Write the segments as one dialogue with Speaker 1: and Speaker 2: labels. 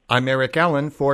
Speaker 1: I'm Eric Allen for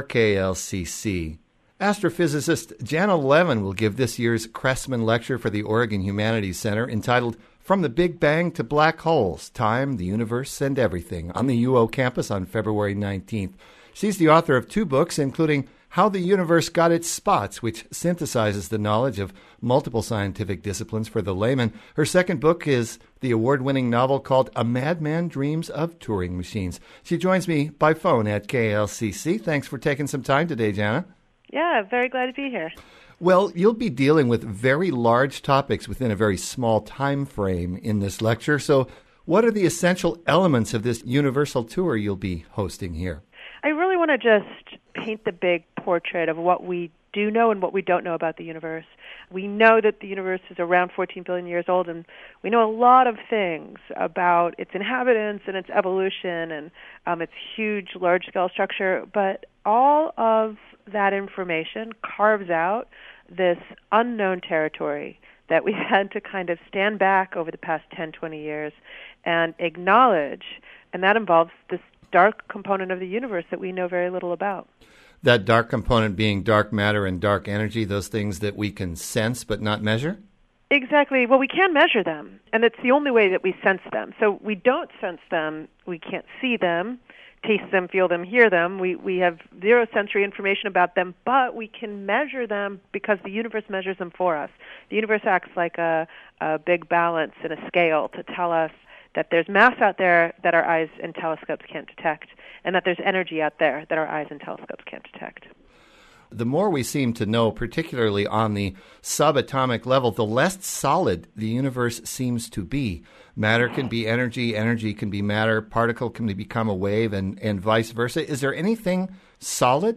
Speaker 1: KLCC. Astrophysicist Janna Levin will give this year's Cressman Lecture for the Oregon Humanities Center entitled From the Big Bang to Black Holes, Time, the Universe, and Everything on the UO campus on February 19th. She's the author of 2 books, including How the Universe Got Its Spots, which synthesizes the knowledge of multiple scientific disciplines for the layman. Her second book is the award-winning novel called A Madman Dreams of Turing Machines. She joins me by phone at KLCC. Thanks for taking some time today, Janna.
Speaker 2: Yeah, very glad to be here.
Speaker 1: Well, you'll be dealing with very large topics within a very small time frame in this lecture. So what are the essential elements of this universal tour you'll be hosting here?
Speaker 2: I really want to just paint the big portrait of what we do know and what we don't know about the universe. We know that the universe is around 14 billion years old, and we know a lot of things about its inhabitants and its evolution and its huge, large-scale structure, but all of that information carves out this unknown territory that we had to kind of stand back over the past 10, 20 years and acknowledge, and that involves this dark component of the universe that we know very little about.
Speaker 1: That dark component being dark matter and dark energy, those things that we can sense but not measure?
Speaker 2: Exactly. Well, we can measure them, and it's the only way that we sense them. So we don't sense them, we can't see them, taste them, feel them, hear them. We have zero sensory information about them, but we can measure them because the universe measures them for us. The universe acts like a big balance in a scale to tell us that there's mass out there that our eyes and telescopes can't detect, and that there's energy out there that our eyes and telescopes can't detect.
Speaker 1: The more we seem to know, particularly on the subatomic level, the less solid the universe seems to be. Matter can be energy, energy can be matter, particle can become a wave, and vice versa. Is there anything solid?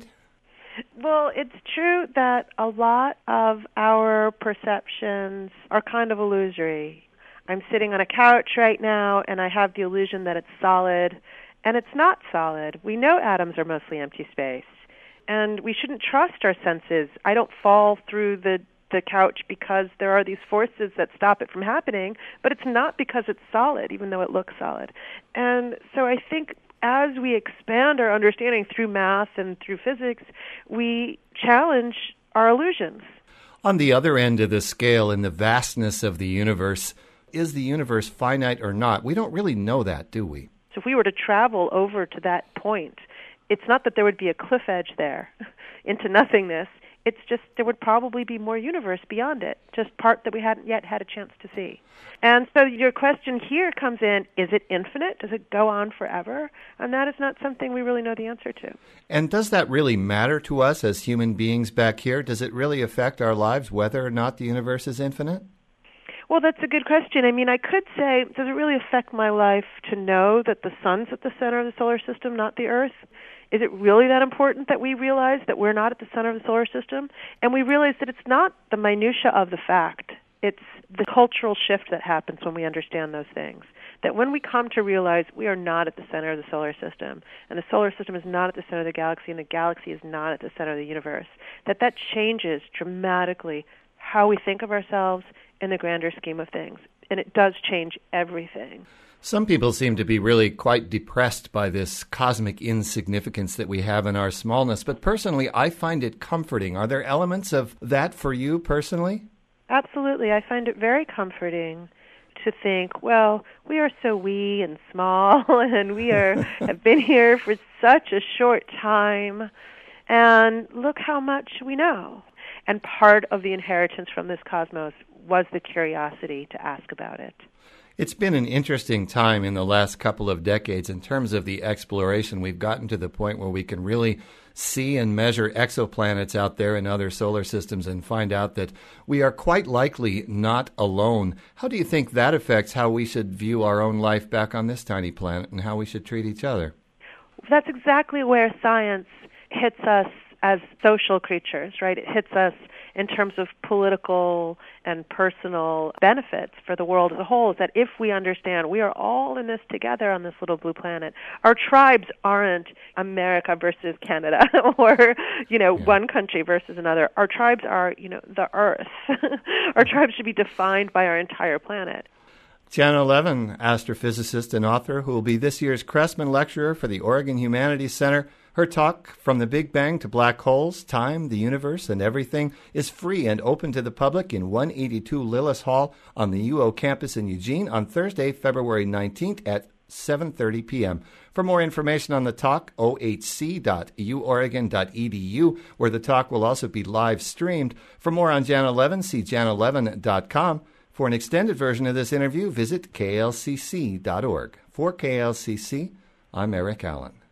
Speaker 2: Well, it's true that a lot of our perceptions are kind of illusory. I'm sitting on a couch right now, and I have the illusion that it's solid, and it's not solid. We know atoms are mostly empty space, and we shouldn't trust our senses. I don't fall through the couch because there are these forces that stop it from happening, but it's not because it's solid, even though it looks solid. And so I think as we expand our understanding through math and through physics, we challenge our illusions.
Speaker 1: On the other end of the scale, in the vastness of the universe, is the universe finite or not? We don't really know that, do we?
Speaker 2: So if we were to travel over to that point, it's not that there would be a cliff edge there into nothingness. It's just there would probably be more universe beyond it, just part that we hadn't yet had a chance to see. And so your question here comes in, is it infinite? Does it go on forever? And that is not something we really know the answer to.
Speaker 1: And does that really matter to us as human beings back here? Does it really affect our lives whether or not the universe is infinite?
Speaker 2: Well, that's a good question. I mean, I could say, does it really affect my life to know that the sun's at the center of the solar system, not the Earth? Is it really that important that we realize that we're not at the center of the solar system? And we realize that it's not the minutia of the fact. It's the cultural shift that happens when we understand those things. That when we come to realize we are not at the center of the solar system, and the solar system is not at the center of the galaxy, and the galaxy is not at the center of the universe, that changes dramatically how we think of ourselves in the grander scheme of things. And it does change everything.
Speaker 1: Some people seem to be really quite depressed by this cosmic insignificance that we have in our smallness, but personally, I find it comforting. Are there elements of that for you personally?
Speaker 2: Absolutely. I find it very comforting to think, well, we are so wee and small, and we have been here for such a short time, and look how much we know. And part of the inheritance from this cosmos was the curiosity to ask about it.
Speaker 1: It's been an interesting time in the last couple of decades in terms of the exploration. We've gotten to the point where we can really see and measure exoplanets out there in other solar systems and find out that we are quite likely not alone. How do you think that affects how we should view our own life back on this tiny planet and how we should treat each other?
Speaker 2: That's exactly where science hits us as social creatures, right? It hits us in terms of political and personal benefits for the world as a whole, is that if we understand we are all in this together on this little blue planet, our tribes aren't America versus Canada or, one country versus another. Our tribes are, the Earth. Our tribes should be defined by our entire planet.
Speaker 1: Janna Levin, astrophysicist and author, who will be this year's Cressman Lecturer for the Oregon Humanities Center. Her talk, From the Big Bang to Black Holes, Time, the Universe, and Everything, is free and open to the public in 182 Lillis Hall on the UO campus in Eugene on Thursday, February 19th at 7:30 p.m. For more information on the talk, ohc.uoregon.edu, where the talk will also be live streamed. For more on Jan 11, see jan11.com. For an extended version of this interview, visit klcc.org. For KLCC, I'm Eric Allen.